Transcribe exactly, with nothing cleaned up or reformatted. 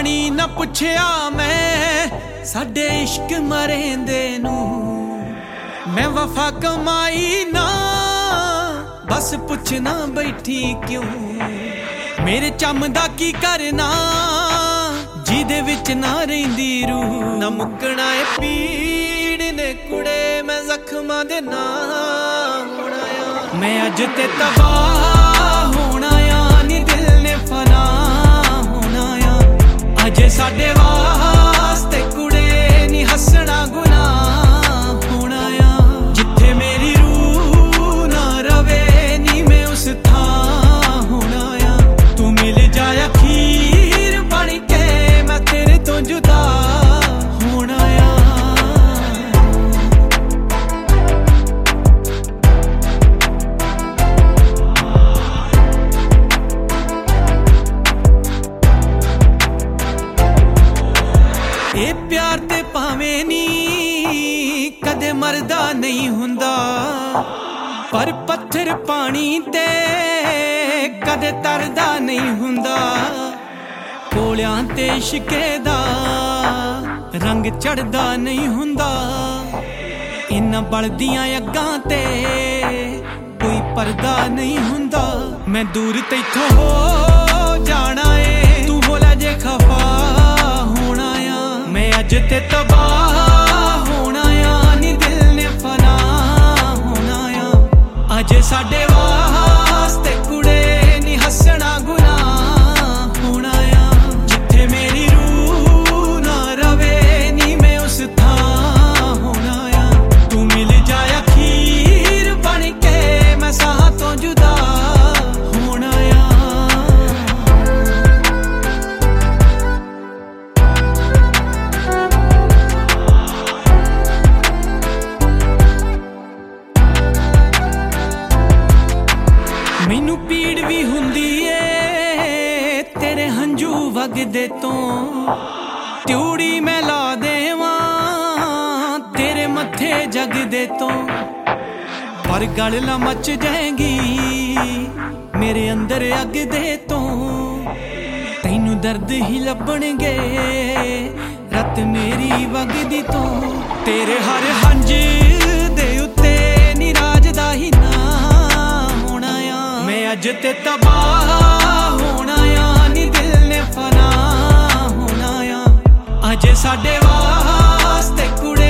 पानी ना पुछया मैं साडे इश्क मरेंदे नू मैं वफा कमाई ना बस पुछना बैठी क्यों मेरे चम दा की करना जिदे विच ना रहिंदी रूह ना मुकना ए पीड़ ने कुड़े मैं जख्मां दे ना होना आ मैं अज ते तबाह होना आ नी दिल ने फना होना आ अजे साडे वास्ते कुड़े नी हसना गुनाह होना आ जिथे मेरी रूह ना रवे नी मैं उस था होना आ तू मिल जाए अखीर बन के मैं तेरे तो जुदा होना आ ये प्यार ते भावें नी कदे मरदा नहीं हुंदा पर पत्थर पानी ते कदे तरदा नहीं हुंदा कोलियां ते इश्के दा रंग चढ़दा नहीं हुंदा इन्ना बलदियां अग्गां ते कोई पर्दा नहीं हुंदा मैं दूर तैथों हो जाना ए तू बोला जे खफा होना आ मैं अज ते तबाह होना आ नी दिल ने फना होना आ अज साडे वास्ते कुड़े नी हसना गुनाह होना आ जिथे मेरी रूह ना रवे नी मैं उस था होना आ तू मिल जाए अखीर बन के मैं साह तो जुदा होना आ मैनू पीड़ भी हुंदी ए तेरे हंजू वगदे तो त्यूड़ी मैं ला देवां तेरे मत्थे जगदे तो पर गल ना मच जाएगी मेरे अंदर अग दे तो तैनू दर्द ही लभणगे रत मेरी वगदी तो तेरे हर हंज दे उत्ते निराजदा ही ना मैं अज ते तबाह होना आ नी दिल ने फना होना आ अज साडे वास्ते कुड़े